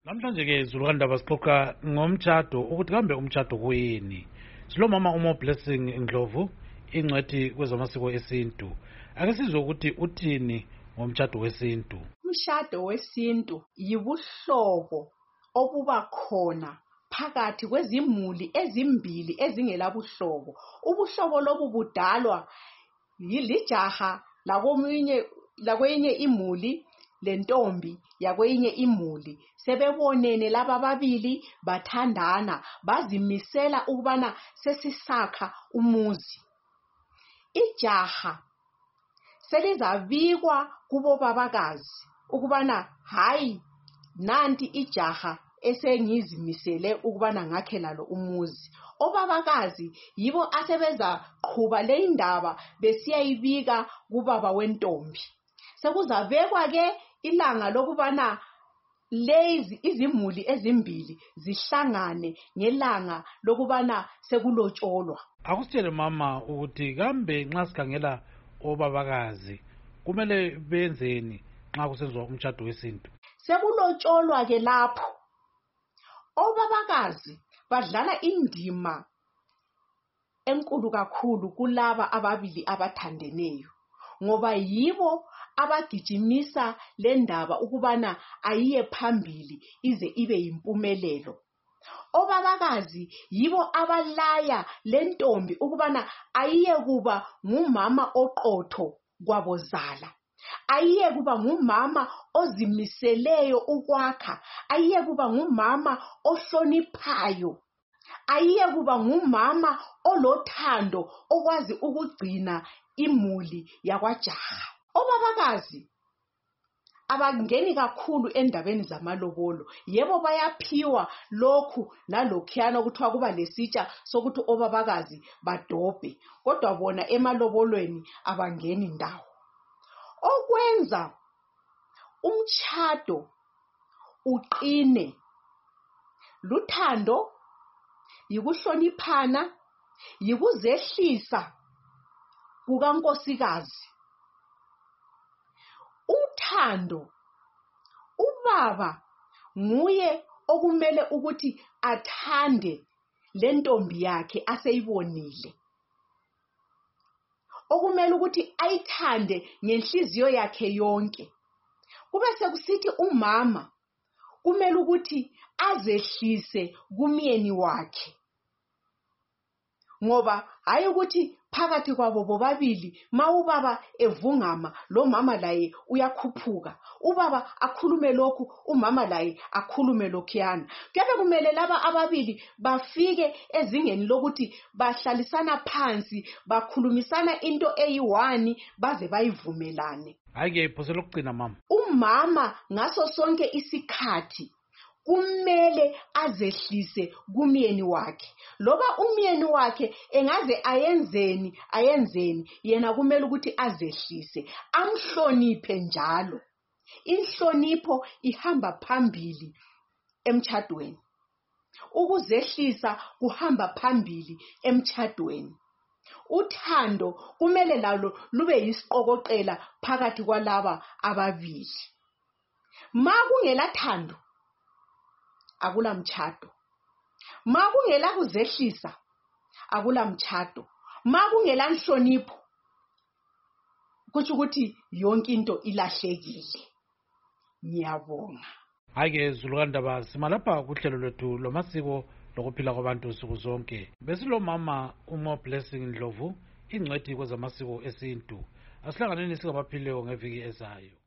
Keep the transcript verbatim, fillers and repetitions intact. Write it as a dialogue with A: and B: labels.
A: Namhlanje ke Zulukandaba sixoxa ngomtshado ukuthi kambe umtshado kuyini. Silomama uMo Blessing Ndlovu ingcwethi kwezamasiko esintu. Ake sizwe ukuthi uthini ngomtshado wesintu.
B: Umshado wesintu yibuhlobo obuba khona phakathi kwezimuli ezimbili ezingelabuhlobo. Ubuhlobo lobu budalwa yilijaha lakomunye lakwenye imuli lentombi yakwenye imuli, sebebonene laba ababili bathandana, bazimisela ukubana sesisakha umuzi. Ijaha selizabikwa kubo babakazi ukubana hayi nanti ijaha esengizimisele ukubana ngakhe lalo umuzi. Obabakazi yibo asebeza qhuba le indaba besiyayibika kubaba wentombi. Sekuzabekwa ke ilanga lokubana lezi izimuli ezimbili zihlangane ngelanga lokubana sekulotsholwa.
A: Akusitshele mama ukuthi kambe nxa sikhangela obabakazi kumele benzeni nxa kusenziwa umtshado wesintu.
B: Sekulotsholwa ke lapho obabakazi badlala indima enkulu kakhulu kulaba ababili abathandeneyo, ngoba yibo abagijimisa le ndaba ukubana ayiye phambili ize ibe yimpumelelo. Obabakazi yibo abalaya le ntombi ukubana ayiye kuba ngumama oqotho kwabozala, ayiye kuba ngumama ozimiseleyo ukwakha, ayiye kuba ngumama ohloniphayo, ayiye kuba ngumama olothando okwazi ukugcina imuli yakwajaha. Obabakazi abangeni kakhulu endabeni zamalobolo. Yebo bayaphiwa lokhu nalokhuyana ukuthiwa kuba lesitsha sokuthi obabakazi badobhe, kodwa bona emalobolweni abangeni ndawo. Okwenza umtshado uqine luthando, yikuhloniphana, yikuzehlisa kukankosikazi. Uthando, ubaba nguye okumele ukuthi athande le ntombi yakhe aseyibonile, okumele ukuthi ayithande ngenhliziyo yakhe yonke. Kube sekusithi umama kumele ukuthi azehlise kumyeni wakhe, ngoba hayi ukuthi phakathi kwabo bobabili ma ubaba evungama lo mama laye uyakhuphuka, ubaba akhulume lokhu umama laye akhulume lokhuyana. Kuyabe kumele laba ababili bafike ezingeni lokuthi bahlalisana phansi bakhulumisana into eyiwani baze bayivumelane.
A: Hayi ke iphosela ukugcina mama.
B: Umama ngaso sonke isikhathi kumele azehlise kumyeni wakhe. Loba umyeni wakhe engaze ayenzeni ayenzeni, yena kumele ukuthi azehlise, amhloniphe njalo. Inhlonipho ihamba phambili emtshadweni, ukuzehlisa kuhamba phambili emtshadweni. Uthando kumele lalo lube yisiqokoqela phakathi kwalaba ababili. Ma kungela thando akula mtshado, ma kungela kuzehlisa akula mtshado, ma kungela nhlonipho kuthi ukuthi yonke into ilahlekile. Ngiyabonga.
A: Hayi ke Zulukandaba, simalapha kuhlelo lwethu lomasiko lokuphila kwabantu usuku zonke. Besilomama uMo Blessing Ndlovu ingcwethi kwezamasiko esintu. Asihlanganeni singabaphilileyo ngeviki ezayo.